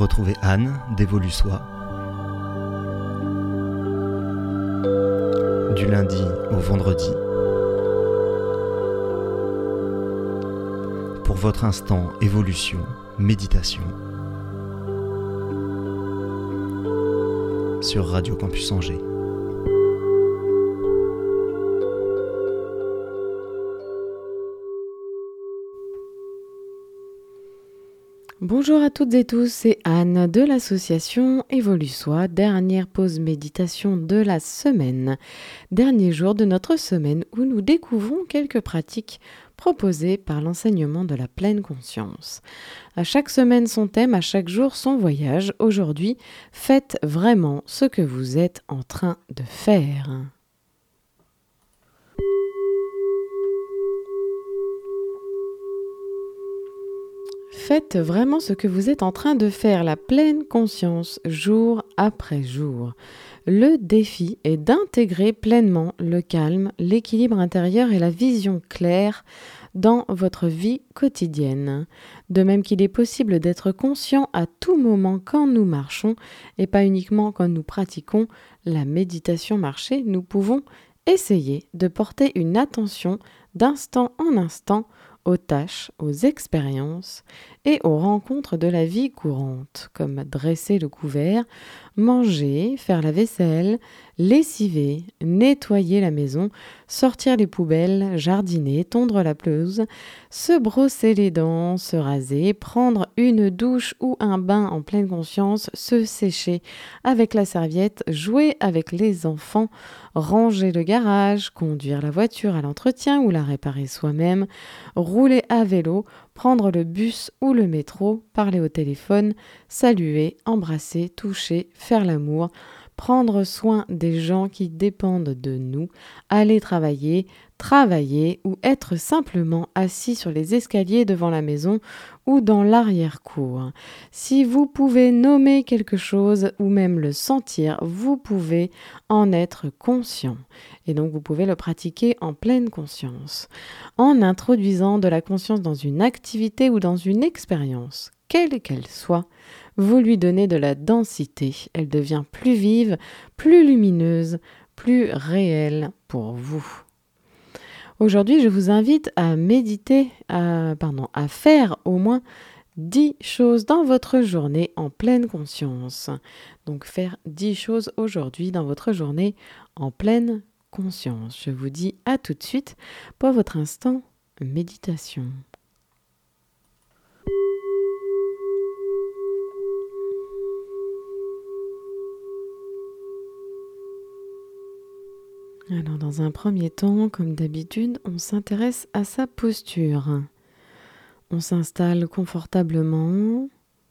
Retrouvez Anne d'Évolue-Soi du lundi au vendredi pour votre instant évolution, méditation sur Radio Campus Angers. Bonjour à toutes et tous, c'est Anne de l'association Évolue-Soi, dernière pause méditation de la semaine, dernier jour de notre semaine où nous découvrons quelques pratiques proposées par l'enseignement de la pleine conscience. À chaque semaine son thème, à chaque jour son voyage. Aujourd'hui, faites vraiment ce que vous êtes en train de faire. Faites vraiment ce que vous êtes en train de faire, la pleine conscience, jour après jour. Le défi est d'intégrer pleinement le calme, l'équilibre intérieur et la vision claire dans votre vie quotidienne. De même qu'il est possible d'être conscient à tout moment quand nous marchons et pas uniquement quand nous pratiquons la méditation marchée, nous pouvons essayer de porter une attention d'instant en instant aux tâches, aux expériences et aux rencontres de la vie courante, comme dresser le couvert, manger, faire la vaisselle, lessiver, nettoyer la maison, sortir les poubelles, jardiner, tondre la pelouse, se brosser les dents, se raser, prendre une douche ou un bain en pleine conscience, se sécher avec la serviette, jouer avec les enfants, ranger le garage, conduire la voiture à l'entretien ou la réparer soi-même, rouler à vélo, prendre le bus ou le métro, parler au téléphone, saluer, embrasser, toucher, faire l'amour, prendre soin des gens qui dépendent de nous, aller travailler ou être simplement assis sur les escaliers devant la maison ou dans l'arrière-cour. Si vous pouvez nommer quelque chose ou même le sentir, vous pouvez en être conscient. Et donc vous pouvez le pratiquer en pleine conscience, en introduisant de la conscience dans une activité ou dans une expérience, quelle qu'elle soit. Vous lui donnez de la densité, elle devient plus vive, plus lumineuse, plus réelle pour vous. Aujourd'hui, je vous invite à méditer, à faire au moins 10 choses dans votre journée en pleine conscience. Donc faire 10 choses aujourd'hui dans votre journée en pleine conscience. Je vous dis à tout de suite pour votre instant méditation. Alors, dans un premier temps, comme d'habitude, on s'intéresse à sa posture. On s'installe confortablement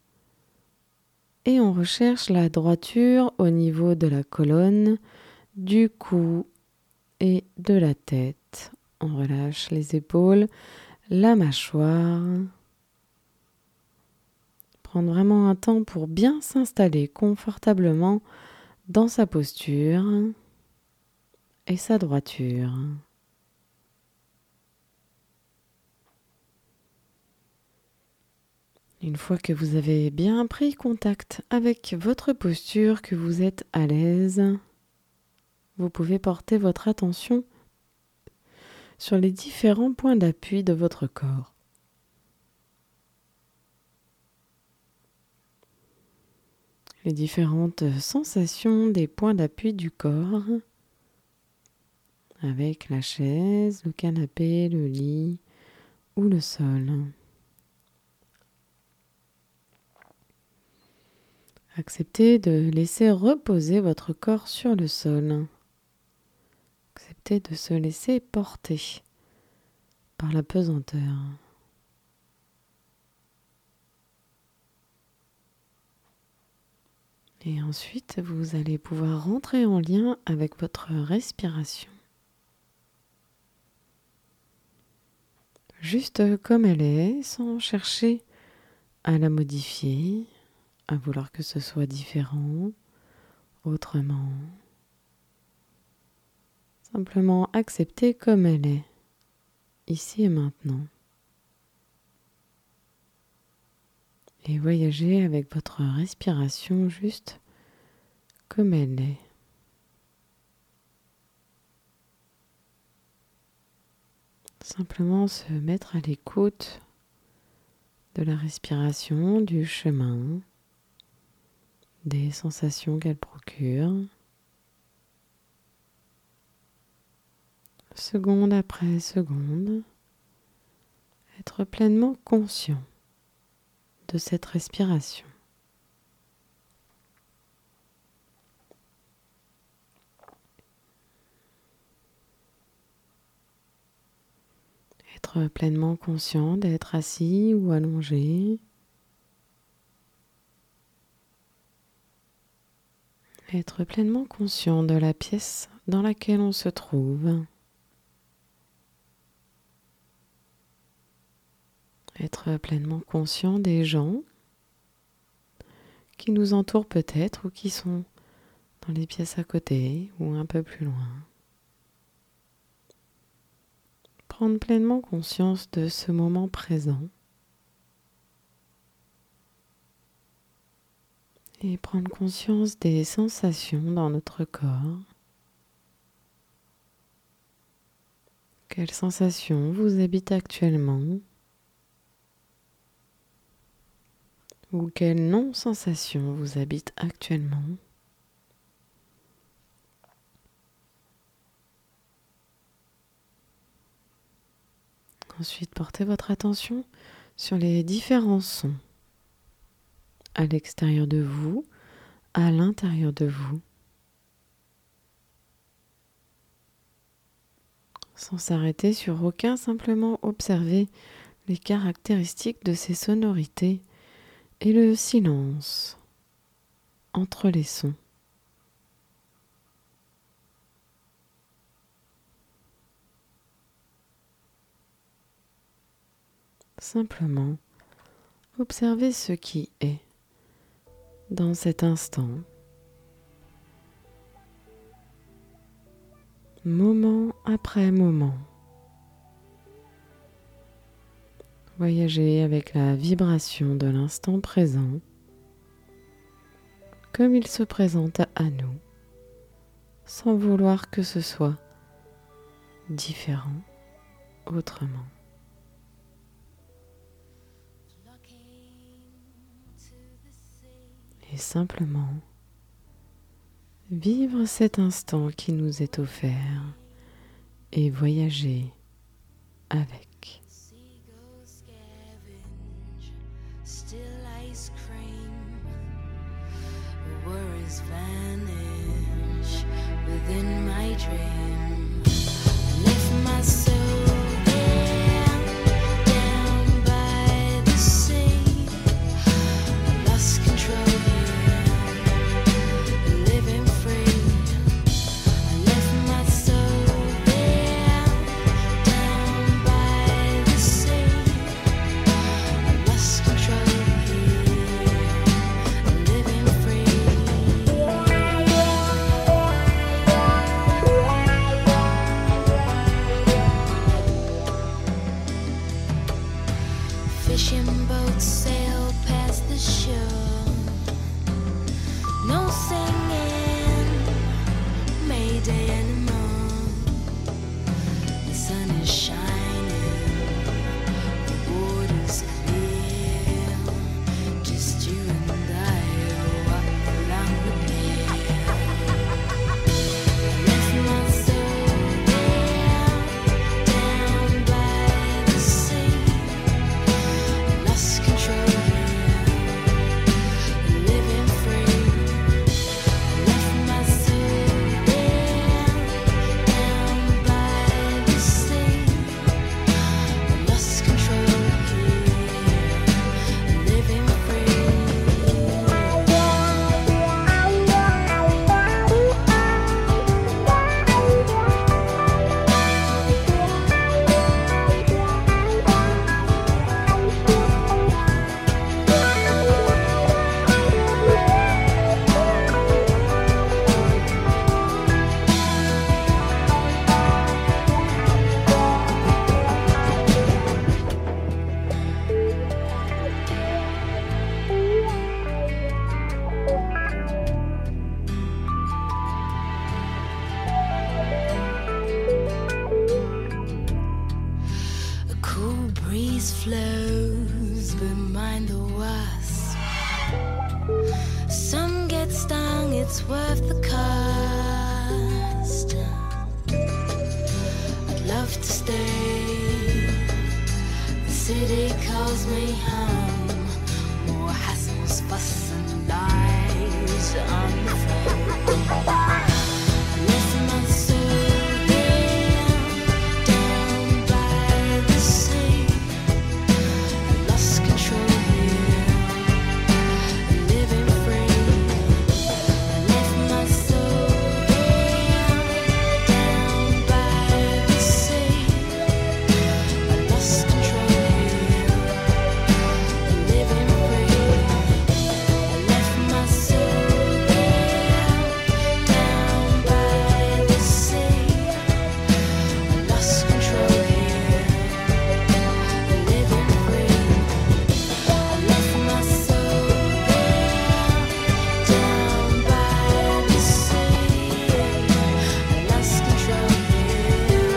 et on recherche la droiture au niveau de la colonne, du cou et de la tête. On relâche les épaules, la mâchoire. Prendre vraiment un temps pour bien s'installer confortablement dans sa posture et sa droiture. Une fois que vous avez bien pris contact avec votre posture, que vous êtes à l'aise, vous pouvez porter votre attention sur les différents points d'appui de votre corps. Les différentes sensations des points d'appui du corps, avec la chaise, le canapé, le lit ou le sol. Acceptez de laisser reposer votre corps sur le sol. Acceptez de se laisser porter par la pesanteur. Et ensuite, vous allez pouvoir rentrer en lien avec votre respiration. Juste comme elle est, sans chercher à la modifier, à vouloir que ce soit différent, autrement. Simplement accepter comme elle est, ici et maintenant. et voyagez avec votre respiration juste comme elle est. Simplement se mettre à l'écoute de la respiration, du chemin, des sensations qu'elle procure. Seconde après seconde, être pleinement conscient de cette respiration. Être pleinement conscient d'être assis ou allongé. Être pleinement conscient de la pièce dans laquelle on se trouve. Être pleinement conscient des gens qui nous entourent peut-être ou qui sont dans les pièces à côté ou un peu plus loin. Prendre pleinement conscience de ce moment présent et prendre conscience des sensations dans notre corps. Quelles sensations vous habitent actuellement? Ou quelles non-sensations vous habitent actuellement? Ensuite, portez votre attention sur les différents sons à l'extérieur de vous, à l'intérieur de vous, sans s'arrêter sur aucun, simplement observer les caractéristiques de ces sonorités et le silence entre les sons. Simplement observez ce qui est dans cet instant, moment après moment. Voyagez avec la vibration de l'instant présent, comme il se présente à nous, sans vouloir que ce soit différent, autrement. Et simplement vivre cet instant qui nous est offert et voyager avec. it's worth the cost. I'd love to stay. The city calls me home. More hassles, fuss and lies, I'm afraid. I left my soul there, down by the sea. I lost control here, living free. I left my soul there, down by the sea. I lost control here, living free. I left my soul there, down by the sea. I lost control here, living free. I left my soul there, down by the sea. I lost control here,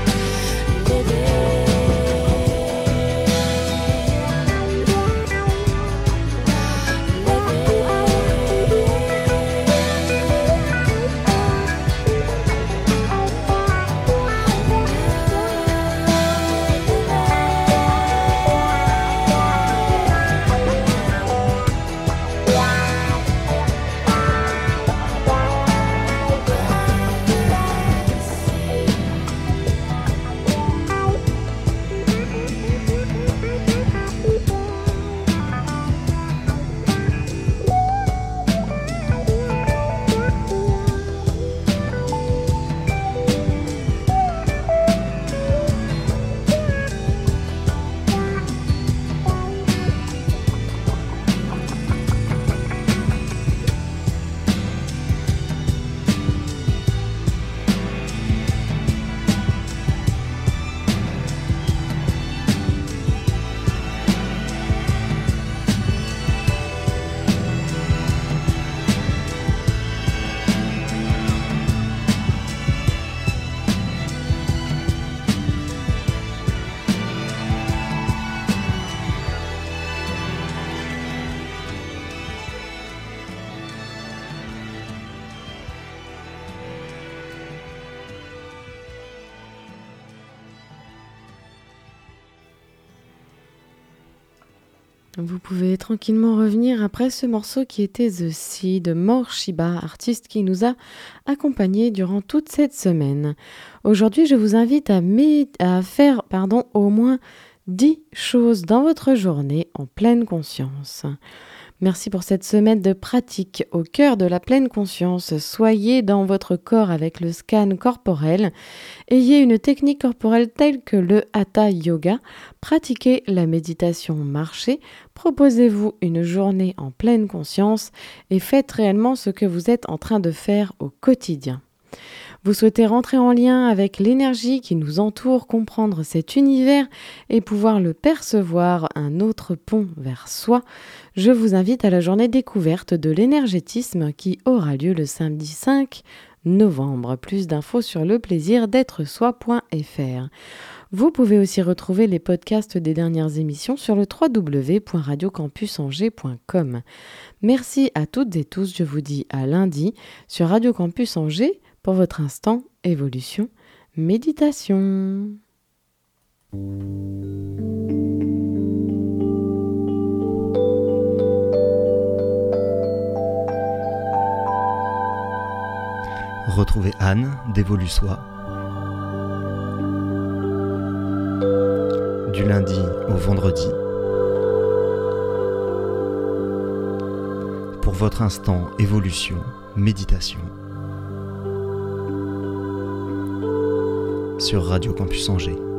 Vous pouvez tranquillement revenir après ce morceau qui était The Sea de Morshiba, artiste qui nous a accompagnés durant toute cette semaine. Aujourd'hui, je vous invite à faire au moins 10 choses dans votre journée en pleine conscience. Merci pour cette semaine de pratique au cœur de la pleine conscience. Soyez dans votre corps avec le scan corporel. Ayez une technique corporelle telle que le Hatha Yoga. Pratiquez la méditation marché. Proposez-vous une journée en pleine conscience et faites réellement ce que vous êtes en train de faire au quotidien. Vous souhaitez rentrer en lien avec l'énergie qui nous entoure, comprendre cet univers et pouvoir le percevoir, un autre pont vers soi. Je vous invite à la journée découverte de l'énergétisme qui aura lieu le samedi 5 novembre. Plus d'infos sur leplaisir-d'être-soi.fr. Vous pouvez aussi retrouver les podcasts des dernières émissions sur le www.radiocampusangers.com. Merci à toutes et tous, je vous dis à lundi sur Radio Campus Angers pour votre instant évolution méditation. Retrouvez Anne d'Évolue Soi du lundi au vendredi pour votre instant évolution méditation sur Radio Campus Angers.